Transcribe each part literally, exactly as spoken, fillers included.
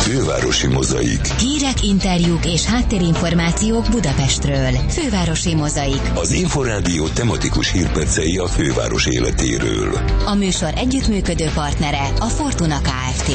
Fővárosi Mozaik. Hírek, interjúk és háttérinformációk Budapestről. Fővárosi Mozaik. Az Inforádió tematikus hírpercei a főváros életéről. A műsor együttműködő partnere a Fortuna Kft.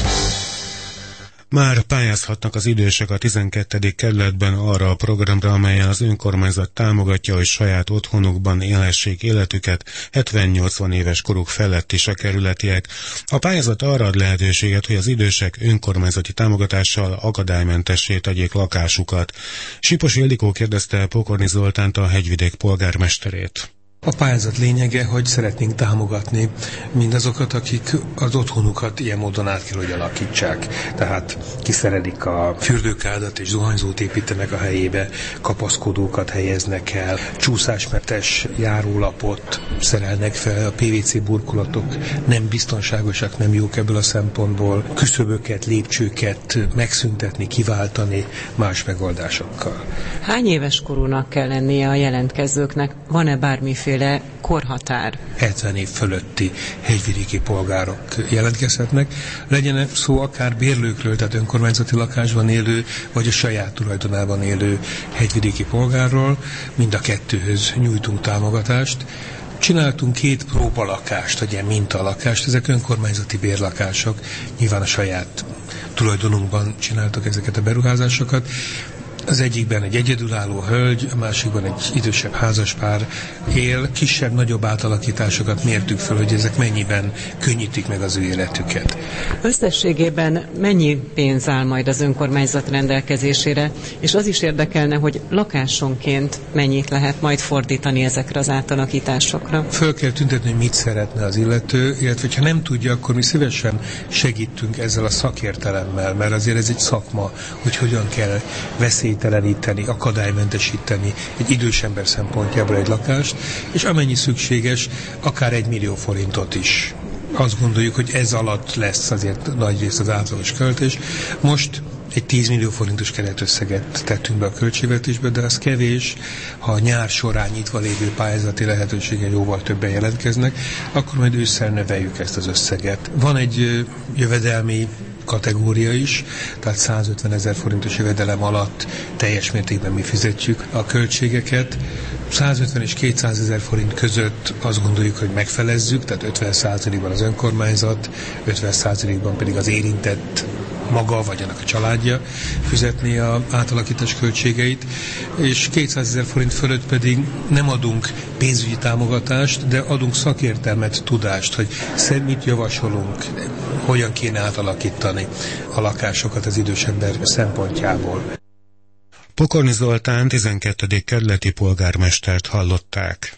Már pályázhatnak az idősek a tizenkettedik kerületben arra a programra, amelyen az önkormányzat támogatja, hogy saját otthonukban élhessék életüket hetven-nyolcvan éves koruk felett is a kerületiek. A pályázat arra ad lehetőséget, hogy az idősek önkormányzati támogatással akadálymentessé tegyék lakásukat. Sipos Ildikó kérdezte Pokorni Zoltánt, a Hegyvidék polgármesterét. A pályázat lényege, hogy szeretnénk támogatni mindazokat, akik az otthonukat ilyen módon át kell, hogy alakítsák. Tehát kiszerelik a fürdőkádat és zuhanyzót építenek a helyébe, kapaszkodókat helyeznek el, csúszásmentes járólapot szerelnek fel, a pé vé cé burkolatok nem biztonságosak, nem jók ebből a szempontból, küszöböket, lépcsőket megszüntetni, kiváltani más megoldásokkal. Hány éves korúnak kell lennie a jelentkezőknek? Van-e bármiféle korhatár? hetven év fölötti hegyvidéki polgárok jelentkezhetnek. Legyen szó akár bérlőkről, tehát önkormányzati lakásban élő, vagy a saját tulajdonában élő hegyvidéki polgárról. Mind a kettőhöz nyújtunk támogatást. Csináltunk két próbalakást, vagy ilyen mintalakást, ezek önkormányzati bérlakások. Nyilván a saját tulajdonunkban csináltak ezeket a beruházásokat. Az egyikben egy egyedülálló hölgy, a másikban egy idősebb házaspár él. Kisebb-nagyobb átalakításokat mértük fel, hogy ezek mennyiben könnyítik meg az ő életüket. Összességében mennyi pénz áll majd az önkormányzat rendelkezésére, és az is érdekelne, hogy lakásonként mennyit lehet majd fordítani ezekre az átalakításokra. Föl kell tüntetni, hogy mit szeretne az illető, illetve ha nem tudja, akkor mi szívesen segítünk ezzel a szakértelemmel, mert azért ez egy szakma, hogy hogyan kell veszélyteleníteni, akadálymentesíteni egy idős ember szempontjából egy lakást, és amennyi szükséges, akár egy millió forintot is. Azt gondoljuk, hogy ez alatt lesz azért nagy rész az átlagos költés. Most egy tíz millió forintos keretösszeget tettünk be a költségvetésbe, de az kevés, ha a nyár során nyitva lévő pályázati lehetőségen jóval többen jelentkeznek, akkor majd ősszel növeljük ezt az összeget. Van egy jövedelmi kategória is, tehát százötvenezer forintos jövedelem alatt teljes mértékben mi fizetjük a költségeket. százötven és kétszázezer forint között azt gondoljuk, hogy megfelezzük, tehát ötven százalékban az önkormányzat, ötven százalékban pedig az érintett maga vagy annak a családja fizetni az átalakítás költségeit, és kétszázezer forint fölött pedig nem adunk pénzügyi támogatást, de adunk szakértelmet, tudást, hogy mit javasolunk, hogyan kéne átalakítani a lakásokat az idős ember szempontjából. Pokorni Zoltán tizenkettedik kerületi polgármestert hallották.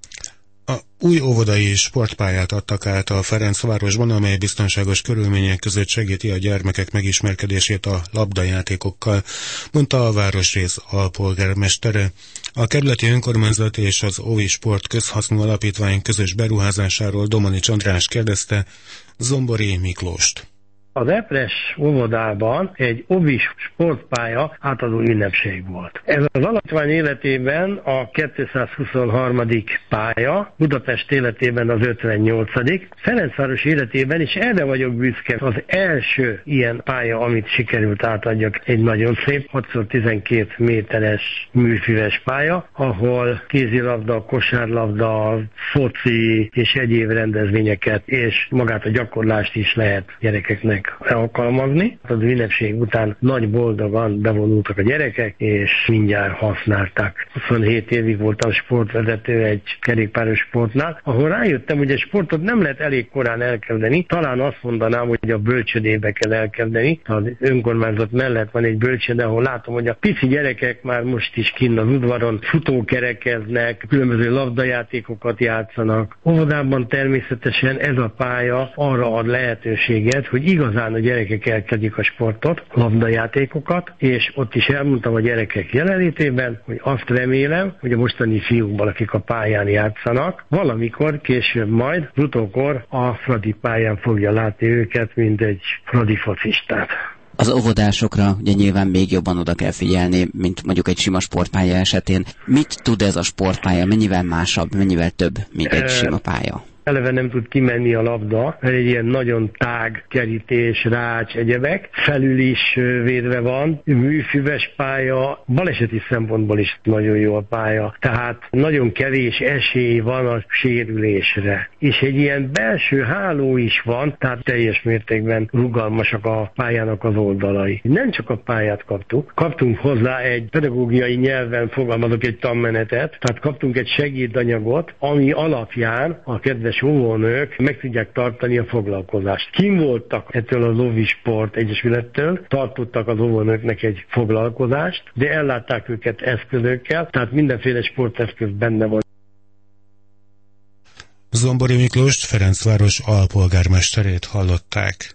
A új óvodai sportpályát adtak át a Ferencvárosban, amely biztonságos körülmények között segíti a gyermekek megismerkedését a labdajátékokkal, mondta a városrész alpolgármestere. A kerületi önkormányzat és az Óvi Sport Közhasznú Alapítvány közös beruházásáról Domanics András kérdezte Zombori Miklóst. Az Epres óvodában egy óvi sportpálya átadó ünnepség volt. Ez az alapítvány életében a kétszázhuszonharmadik pálya, Budapest életében az ötvennyolcadik Ferencváros életében is erre vagyok büszke. Az első ilyen pálya, amit sikerült átadjak, egy nagyon szép hatszor-tizenkét méteres műfüves pálya, ahol kézilabda, kosárlabda, foci és egyéb rendezvényeket és magát a gyakorlást is lehet gyerekeknek alkalmazni. Az ünnepség után nagy boldogan bevonultak a gyerekek, és mindjárt használták. huszonhét évig voltam sportvezető egy kerékpáros sportnál, ahol rájöttem, hogy a sportot nem lehet elég korán elkezdeni. Talán azt mondanám, hogy a bölcsödébe kell elkezdeni. Az önkormányzat mellett van egy bölcsöde, ahol látom, hogy a pici gyerekek már most is kinn az udvaron futókerekeznek, különböző labdajátékokat játszanak. Óvodában természetesen ez a pálya arra ad lehetőséget, hogy igaz a gyerekek elkezdik a sportot, labdajátékokat, és ott is elmondtam a gyerekek jelenlétében, hogy azt remélem, hogy a mostani fiúkban, akik a pályán játszanak, valamikor később majd, utókor a Fradi pályán fogja látni őket, mint egy Fradi focistát. Az óvodásokra ugye nyilván még jobban oda kell figyelni, mint mondjuk egy sima sportpálya esetén. Mit tud ez a sportpálya? Mennyivel másabb, mennyivel több, mint egy sima pálya? eleve nem tud kimenni a labda, mert egy ilyen nagyon tág, kerítés, rács, egyebek. Felül is védve van, műfüves pálya, baleseti szempontból is nagyon jó a pálya. Tehát nagyon kevés esély van a sérülésre. És egy ilyen belső háló is van, tehát teljes mértékben rugalmasak a pályának az oldalai. Nem csak a pályát kaptuk, kaptunk hozzá egy pedagógiai nyelven fogalmazok egy tanmenetet, tehát kaptunk egy segédanyagot, ami alapján a kedves óvónők meg tudják tartani a foglalkozást. Kim voltak ettől az Óvisport Egyesülettől, tartottak az óvónőknek egy foglalkozást, de ellátták őket eszközökkel, tehát mindenféle sporteszköz benne volt. Zombori Miklóst, Ferencváros alpolgármesterét hallották.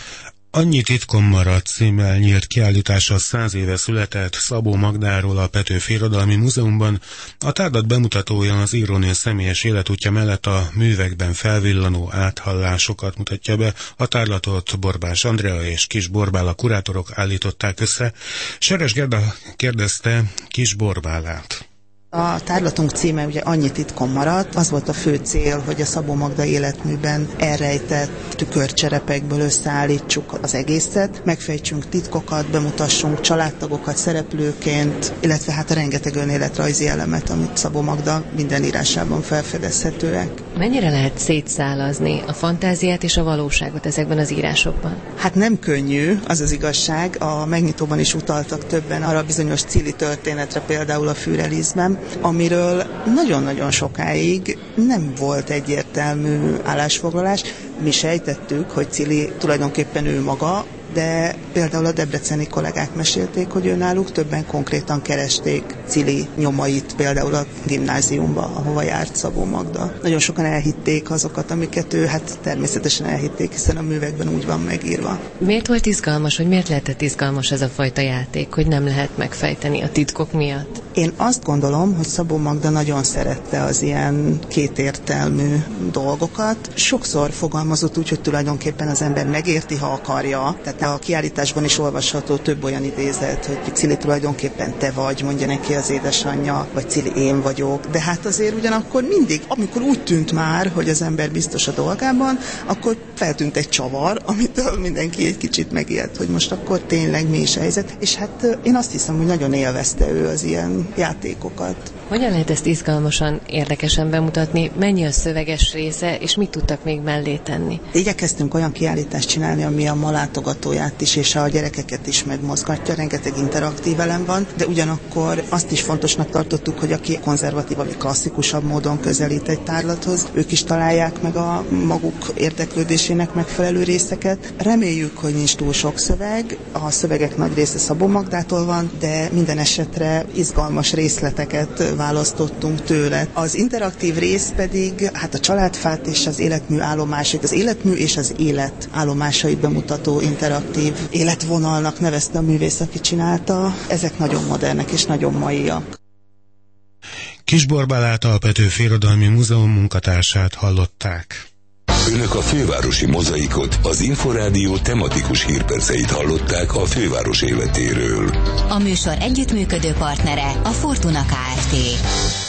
Annyi titkom maradt címmel nyílt kiállítása száz éve született Szabó Magdáról a Petőfi Irodalmi Múzeumban. A tárlat bemutatója az írónő személyes életútja mellett a művekben felvillanó áthallásokat mutatja be. A tárlatot Borbás Andrea és Kis Borbála kurátorok állították össze. Seres Gerda kérdezte Kis Borbálát. A tárlatunk címe ugye Annyi titkom maradt, az volt a fő cél, hogy a Szabó Magda életműben elrejtett tükörcserepekből összeállítsuk az egészet, megfejtsünk titkokat, bemutassunk családtagokat szereplőként, illetve hát a rengeteg önéletrajzi elemet, amit Szabó Magda minden írásában felfedezhetőek. Mennyire lehet szétszálazni a fantáziát és a valóságot ezekben az írásokban? Hát nem könnyű, az az igazság. A megnyitóban is utaltak többen arra a bizonyos Cili történetre, például a Fürelizben, amiről nagyon-nagyon sokáig nem volt egyértelmű állásfoglalás. Mi sejtettük, hogy Cili tulajdonképpen ő maga, de például a debreceni kollégák mesélték, hogy önnáluk többen konkrétan keresték Cili nyomait, például a gimnáziumba, ahova járt Szabó Magda. Nagyon sokan elhitték azokat, amiket ő, hát természetesen elhitték, hiszen a művekben úgy van megírva. Miért volt izgalmas, hogy miért lehetett izgalmas ez a fajta játék, hogy nem lehet megfejteni a titkok miatt? Én azt gondolom, hogy Szabó Magda nagyon szerette az ilyen kétértelmű dolgokat. Sokszor fogalmazott úgy, hogy tulajdonképpen az ember megérti, ha akarja. Tehát a kiállításban is olvasható több olyan idézet, hogy Cili tulajdonképpen te vagy, mondja neki az édesanyja, vagy Cili én vagyok. De hát azért ugyanakkor mindig, amikor úgy tűnt már, hogy az ember biztos a dolgában, akkor feltűnt egy csavar, amitől mindenki egy kicsit megijedt, hogy most akkor tényleg mi is a helyzet. És hát én azt hiszem, hogy nagyon élvezte ő az ilyen játékokat. Hogyan lehet ezt izgalmasan, érdekesen bemutatni? Mennyi a szöveges része, és mit tudtak még mellé tenni? Igyekeztünk olyan kiállítást csinálni, ami a ma látogatóját is, és a gyerekeket is megmozgatja, rengeteg interaktív elem van, de ugyanakkor azt is fontosnak tartottuk, hogy aki konzervatív, vagy klasszikusabb módon közelít egy tárlathoz, ők is találják meg a maguk érdeklődésének megfelelő részeket. Reméljük, hogy nincs túl sok szöveg, a szövegek nagy része Szabó Magdától van, de minden esetre izgalmas részleteket választottunk tőle. Az interaktív rész pedig hát a családfát és az életmű állomásait, az életmű és az élet állomásait bemutató interaktív életvonalnak nevezte a művész, aki csinálta. Ezek nagyon modernek és nagyon maiak. Kis Borbálát, a Petőfi Irodalmi Múzeum munkatársát hallották. Önök a fővárosi mozaikot, az Inforádió tematikus hírperceit hallották a főváros életéről. A műsor együttműködő partnere a Fortuna Kft.